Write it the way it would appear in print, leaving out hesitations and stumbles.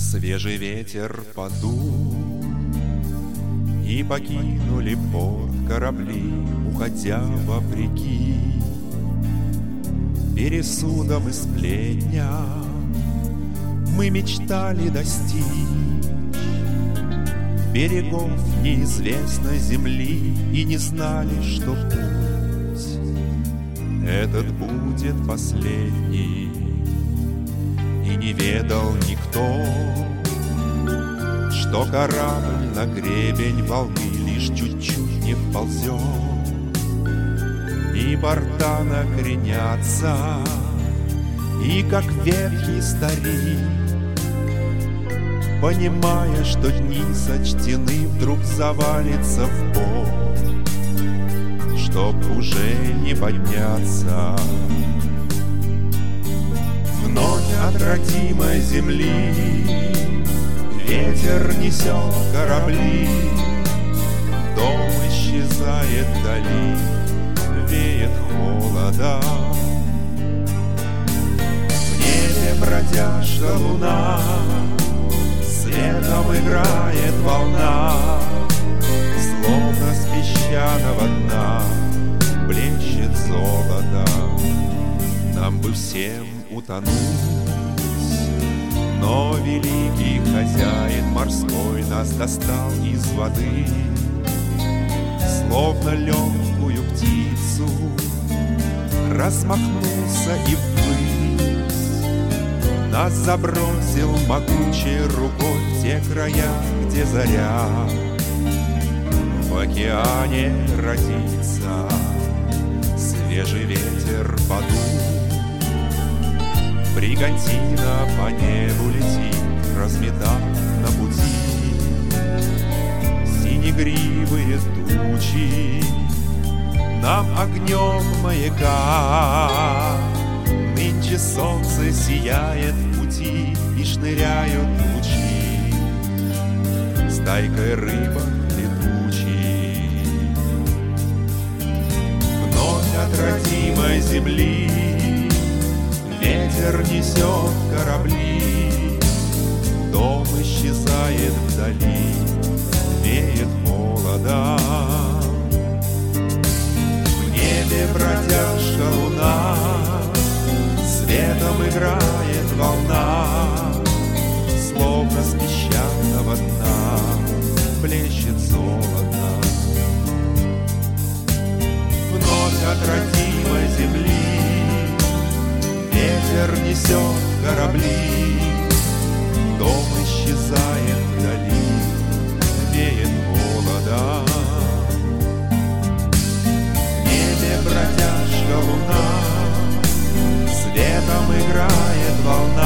Свежий ветер подул, и покинули порт корабли, уходя вопреки пересудам и сплетням. Мы мечтали достичь берегов неизвестной земли и не знали, что путь этот будет последний. И не ведал никто, что корабль на гребень волны лишь чуть-чуть не вползет, и борта накренятся, и как ветхий старик, понимая, что дни сочтены, вдруг завалится в пол, чтоб уже не подняться. Вновь от родимой земли ветер несет корабли, дом исчезает вдали, веет холодом. В небе бродяжка луна, светом играет волна, словно с песчаного дна блещет золото. Нам бы всем утонуть, но великий хозяин морской нас достал из воды, словно легкую птицу, размахнулся и ввысь нас забросил могучей рукой в те края, где заря в океане родится. Свежий ветер подул, бригантина по небу летит, разметав на пути синегривые тучи. Нам огнем маяка нынче солнце сияет в пути, и шныряют лучи стайкой рыбок летучей. Вновь от родимой земли ветер несет корабли, дом исчезает вдали, веет холодом. В небе бродяжка луна, светом играет волна, словно с песчаного дна блещет золото. Вновь от родимой земли ветер несет корабли, дом исчезает вдали, веет холодом. В небе бродяжка луна, светом играет волна,